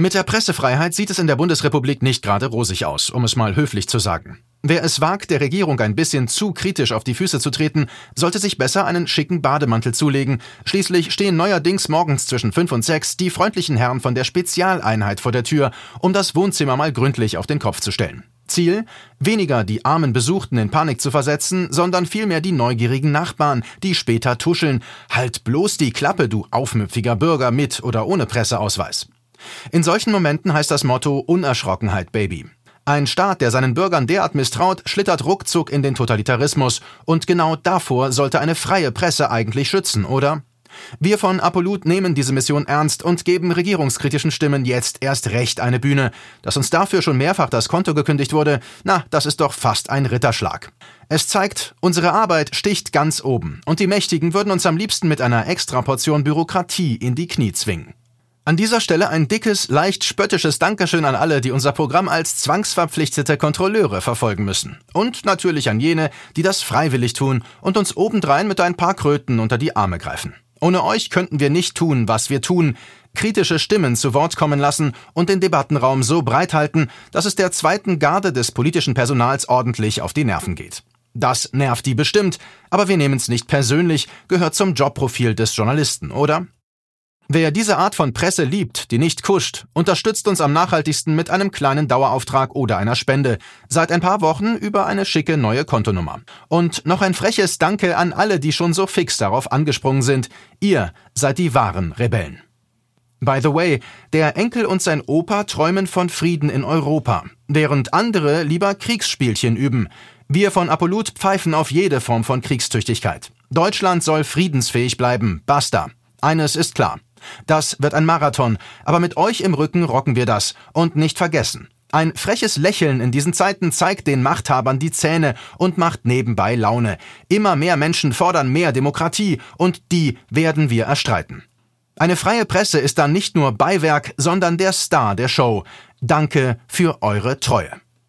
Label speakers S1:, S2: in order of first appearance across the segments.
S1: Mit der Pressefreiheit sieht es in der Bundesrepublik nicht gerade rosig aus, um es mal höflich zu sagen. Wer es wagt, der Regierung ein bisschen zu kritisch auf die Füße zu treten, sollte sich besser einen schicken Bademantel zulegen. Schließlich stehen neuerdings morgens zwischen 5 und 6 die freundlichen Herren von der Spezialeinheit vor der Tür, um das Wohnzimmer mal gründlich auf den Kopf zu stellen. Ziel? Weniger die armen Besuchten in Panik zu versetzen, sondern vielmehr die neugierigen Nachbarn, die später tuscheln. Halt bloß die Klappe, du aufmüpfiger Bürger, mit oder ohne Presseausweis. In solchen Momenten heißt das Motto Unerschrockenheit, Baby. Ein Staat, der seinen Bürgern derart misstraut, schlittert ruckzuck in den Totalitarismus. Und genau davor sollte eine freie Presse eigentlich schützen, oder? Wir von Apollut nehmen diese Mission ernst und geben regierungskritischen Stimmen jetzt erst recht eine Bühne. Dass uns dafür schon mehrfach das Konto gekündigt wurde, das ist doch fast ein Ritterschlag. Es zeigt, unsere Arbeit sticht ganz oben und die Mächtigen würden uns am liebsten mit einer Extraportion Bürokratie in die Knie zwingen. An dieser Stelle ein dickes, leicht spöttisches Dankeschön an alle, die unser Programm als zwangsverpflichtete Kontrolleure verfolgen müssen. Und natürlich an jene, die das freiwillig tun und uns obendrein mit ein paar Kröten unter die Arme greifen. Ohne euch könnten wir nicht tun, was wir tun, kritische Stimmen zu Wort kommen lassen und den Debattenraum so breit halten, dass es der zweiten Garde des politischen Personals ordentlich auf die Nerven geht. Das nervt die bestimmt, aber wir nehmen es nicht persönlich, gehört zum Jobprofil des Journalisten, oder? Wer diese Art von Presse liebt, die nicht kuscht, unterstützt uns am nachhaltigsten mit einem kleinen Dauerauftrag oder einer Spende. Seit ein paar Wochen über eine schicke neue Kontonummer. Und noch ein freches Danke an alle, die schon so fix darauf angesprungen sind. Ihr seid die wahren Rebellen. By the way, der Enkel und sein Opa träumen von Frieden in Europa, während andere lieber Kriegsspielchen üben. Wir von Apollut pfeifen auf jede Form von Kriegstüchtigkeit. Deutschland soll friedensfähig bleiben. Basta. Eines ist klar. Das wird ein Marathon, aber mit euch im Rücken rocken wir das. Und nicht vergessen, ein freches Lächeln in diesen Zeiten zeigt den Machthabern die Zähne und macht nebenbei Laune. Immer mehr Menschen fordern mehr Demokratie und die werden wir erstreiten. Eine freie Presse ist dann nicht nur Beiwerk, sondern der Star der Show. Danke für eure Treue.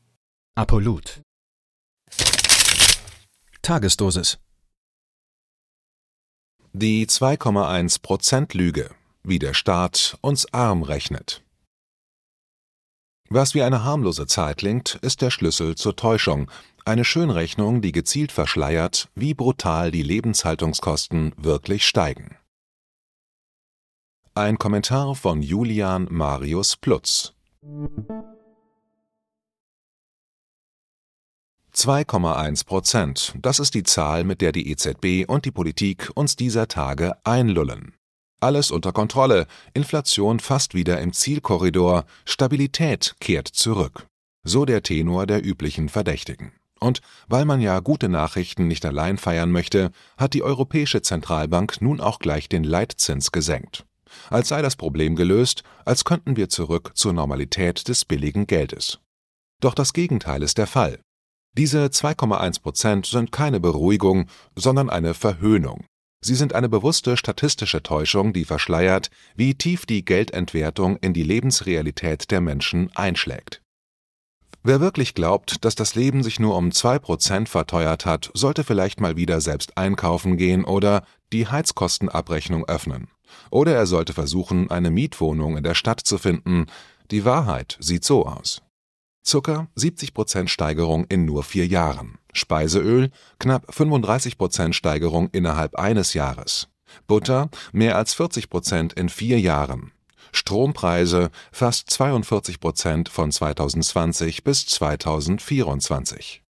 S2: Apollut. Tagesdosis.
S3: Die 2,1% Lüge, wie der Staat uns arm rechnet. Was wie eine harmlose Zahl klingt, ist der Schlüssel zur Täuschung, eine Schönrechnung, die gezielt verschleiert, wie brutal die Lebenshaltungskosten wirklich steigen. Ein Kommentar von Julian Marius Plutz. 2,1%, das ist die Zahl, mit der die EZB und die Politik uns dieser Tage einlullen. Alles unter Kontrolle, Inflation fast wieder im Zielkorridor, Stabilität kehrt zurück. So der Tenor der üblichen Verdächtigen. Und weil man ja gute Nachrichten nicht allein feiern möchte, hat die Europäische Zentralbank nun auch gleich den Leitzins gesenkt. Als sei das Problem gelöst, als könnten wir zurück zur Normalität des billigen Geldes. Doch das Gegenteil ist der Fall. Diese 2,1% sind keine Beruhigung, sondern eine Verhöhnung. Sie sind eine bewusste statistische Täuschung, die verschleiert, wie tief die Geldentwertung in die Lebensrealität der Menschen einschlägt. Wer wirklich glaubt, dass das Leben sich nur um 2% verteuert hat, sollte vielleicht mal wieder selbst einkaufen gehen oder die Heizkostenabrechnung öffnen. Oder er sollte versuchen, eine Mietwohnung in der Stadt zu finden. Die Wahrheit sieht so aus. Zucker 70% Steigerung in nur 4 Jahren. Speiseöl knapp 35% Steigerung innerhalb eines Jahres. Butter mehr als 40% in 4 Jahren. Strompreise fast 42% von 2020 bis 2024.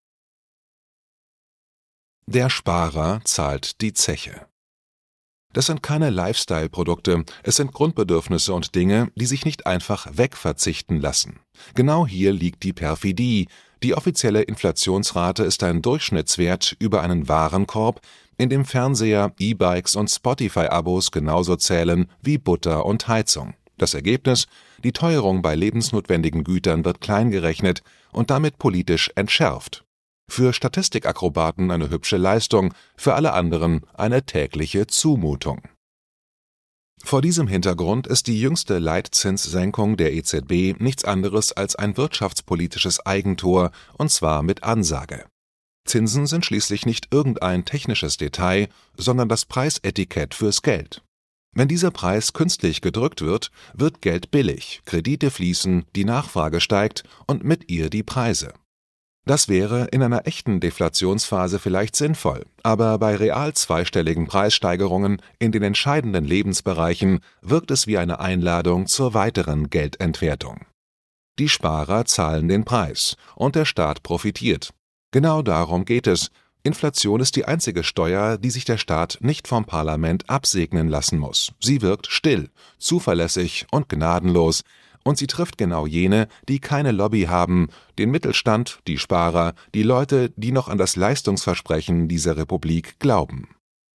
S3: Der Sparer zahlt die Zeche. Das sind keine Lifestyle-Produkte, es sind Grundbedürfnisse und Dinge, die sich nicht einfach wegverzichten lassen. Genau hier liegt die Perfidie. Die offizielle Inflationsrate ist ein Durchschnittswert über einen Warenkorb, in dem Fernseher, E-Bikes und Spotify-Abos genauso zählen wie Butter und Heizung. Das Ergebnis: Die Teuerung bei lebensnotwendigen Gütern wird klein gerechnet und damit politisch entschärft. Für Statistikakrobaten eine hübsche Leistung, für alle anderen eine tägliche Zumutung. Vor diesem Hintergrund ist die jüngste Leitzinssenkung der EZB nichts anderes als ein wirtschaftspolitisches Eigentor, und zwar mit Ansage. Zinsen sind schließlich nicht irgendein technisches Detail, sondern das Preisetikett fürs Geld. Wenn dieser Preis künstlich gedrückt wird, wird Geld billig, Kredite fließen, die Nachfrage steigt und mit ihr die Preise. Das wäre in einer echten Deflationsphase vielleicht sinnvoll, aber bei real zweistelligen Preissteigerungen in den entscheidenden Lebensbereichen wirkt es wie eine Einladung zur weiteren Geldentwertung. Die Sparer zahlen den Preis und der Staat profitiert. Genau darum geht es. Inflation ist die einzige Steuer, die sich der Staat nicht vom Parlament absegnen lassen muss. Sie wirkt still, zuverlässig und gnadenlos. Und sie trifft genau jene, die keine Lobby haben, den Mittelstand, die Sparer, die Leute, die noch an das Leistungsversprechen dieser Republik glauben.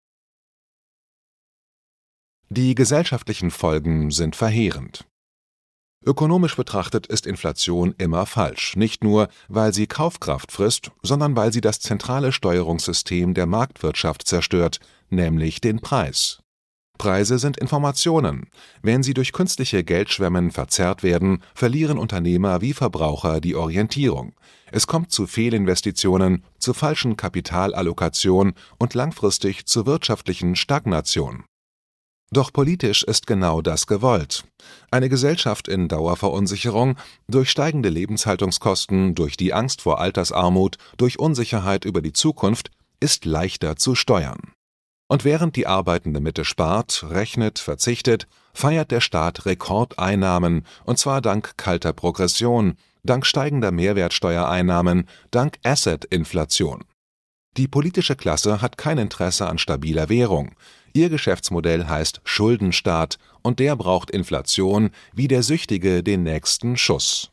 S3: Die gesellschaftlichen Folgen sind verheerend. Ökonomisch betrachtet ist Inflation immer falsch, nicht nur, weil sie Kaufkraft frisst, sondern weil sie das zentrale Steuerungssystem der Marktwirtschaft zerstört, nämlich den Preis. Preise sind Informationen. Wenn sie durch künstliche Geldschwemmen verzerrt werden, verlieren Unternehmer wie Verbraucher die Orientierung. Es kommt zu Fehlinvestitionen, zu falschen Kapitalallokation und langfristig zur wirtschaftlichen Stagnation. Doch politisch ist genau das gewollt. Eine Gesellschaft in Dauerverunsicherung, durch steigende Lebenshaltungskosten, durch die Angst vor Altersarmut, durch Unsicherheit über die Zukunft, ist leichter zu steuern. Und während die arbeitende Mitte spart, rechnet, verzichtet, feiert der Staat Rekordeinnahmen, und zwar dank kalter Progression, dank steigender Mehrwertsteuereinnahmen, dank Asset-Inflation. Die politische Klasse hat kein Interesse an stabiler Währung. Ihr Geschäftsmodell heißt Schuldenstaat und der braucht Inflation wie der Süchtige den nächsten Schuss.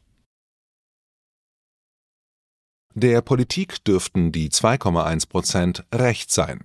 S3: Der Politik dürften die 2,1% recht sein.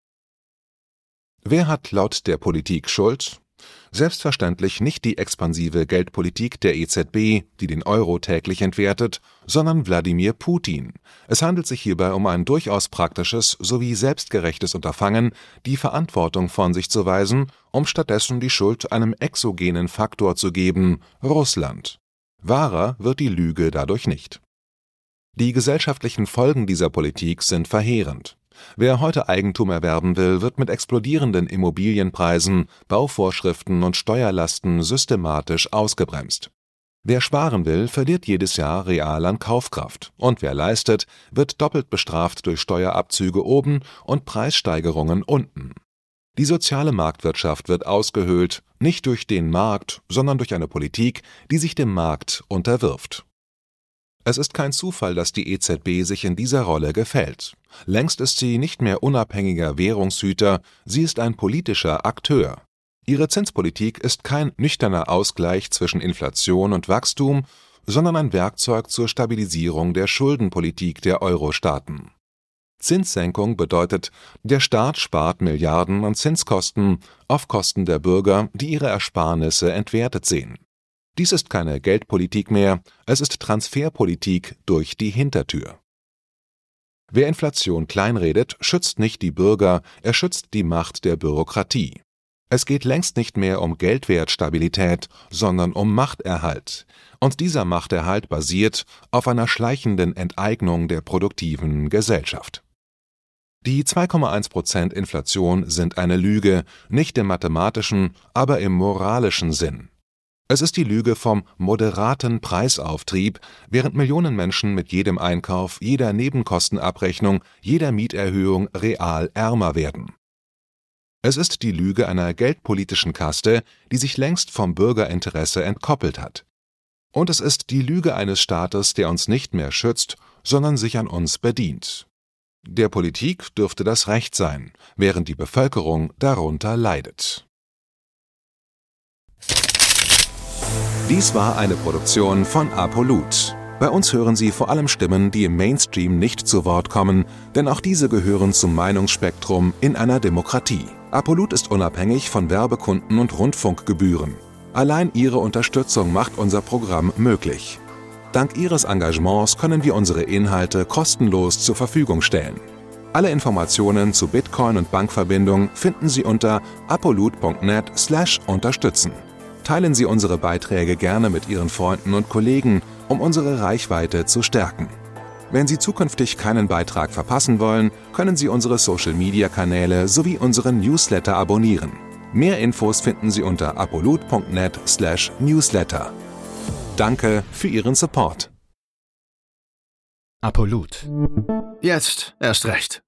S3: Wer hat laut der Politik Schuld? Selbstverständlich nicht die expansive Geldpolitik der EZB, die den Euro täglich entwertet, sondern Wladimir Putin. Es handelt sich hierbei um ein durchaus praktisches sowie selbstgerechtes Unterfangen, die Verantwortung von sich zu weisen, um stattdessen die Schuld einem exogenen Faktor zu geben, Russland. Wahrer wird die Lüge dadurch nicht. Die gesellschaftlichen Folgen dieser Politik sind verheerend. Wer heute Eigentum erwerben will, wird mit explodierenden Immobilienpreisen, Bauvorschriften und Steuerlasten systematisch ausgebremst. Wer sparen will, verliert jedes Jahr real an Kaufkraft. Und wer leistet, wird doppelt bestraft durch Steuerabzüge oben und Preissteigerungen unten. Die soziale Marktwirtschaft wird ausgehöhlt, nicht durch den Markt, sondern durch eine Politik, die sich dem Markt unterwirft. Es ist kein Zufall, dass die EZB sich in dieser Rolle gefällt. Längst ist sie nicht mehr unabhängiger Währungshüter, sie ist ein politischer Akteur. Ihre Zinspolitik ist kein nüchterner Ausgleich zwischen Inflation und Wachstum, sondern ein Werkzeug zur Stabilisierung der Schuldenpolitik der Euro-Staaten. Zinssenkung bedeutet, der Staat spart Milliarden an Zinskosten auf Kosten der Bürger, die ihre Ersparnisse entwertet sehen. Dies ist keine Geldpolitik mehr, es ist Transferpolitik durch die Hintertür. Wer Inflation kleinredet, schützt nicht die Bürger, er schützt die Macht der Bürokratie. Es geht längst nicht mehr um Geldwertstabilität, sondern um Machterhalt. Und dieser Machterhalt basiert auf einer schleichenden Enteignung der produktiven Gesellschaft. Die 2,1% Inflation sind eine Lüge, nicht im mathematischen, aber im moralischen Sinn. Es ist die Lüge vom moderaten Preisauftrieb, während Millionen Menschen mit jedem Einkauf, jeder Nebenkostenabrechnung, jeder Mieterhöhung real ärmer werden. Es ist die Lüge einer geldpolitischen Kaste, die sich längst vom Bürgerinteresse entkoppelt hat. Und es ist die Lüge eines Staates, der uns nicht mehr schützt, sondern sich an uns bedient. Der Politik dürfte das Recht sein, während die Bevölkerung darunter leidet. Dies war eine Produktion von Apolut. Bei uns hören Sie vor allem Stimmen, die im Mainstream nicht zu Wort kommen, denn auch diese gehören zum Meinungsspektrum in einer Demokratie. Apolut ist unabhängig von Werbekunden und Rundfunkgebühren. Allein Ihre Unterstützung macht unser Programm möglich. Dank Ihres Engagements können wir unsere Inhalte kostenlos zur Verfügung stellen. Alle Informationen zu Bitcoin und Bankverbindung finden Sie unter apolut.net/unterstützen. Teilen Sie unsere Beiträge gerne mit Ihren Freunden und Kollegen, um unsere Reichweite zu stärken. Wenn Sie zukünftig keinen Beitrag verpassen wollen, können Sie unsere Social-Media-Kanäle sowie unseren Newsletter abonnieren. Mehr Infos finden Sie unter apolut.net/newsletter. Danke für Ihren Support.
S2: Apolut.
S1: Jetzt erst recht.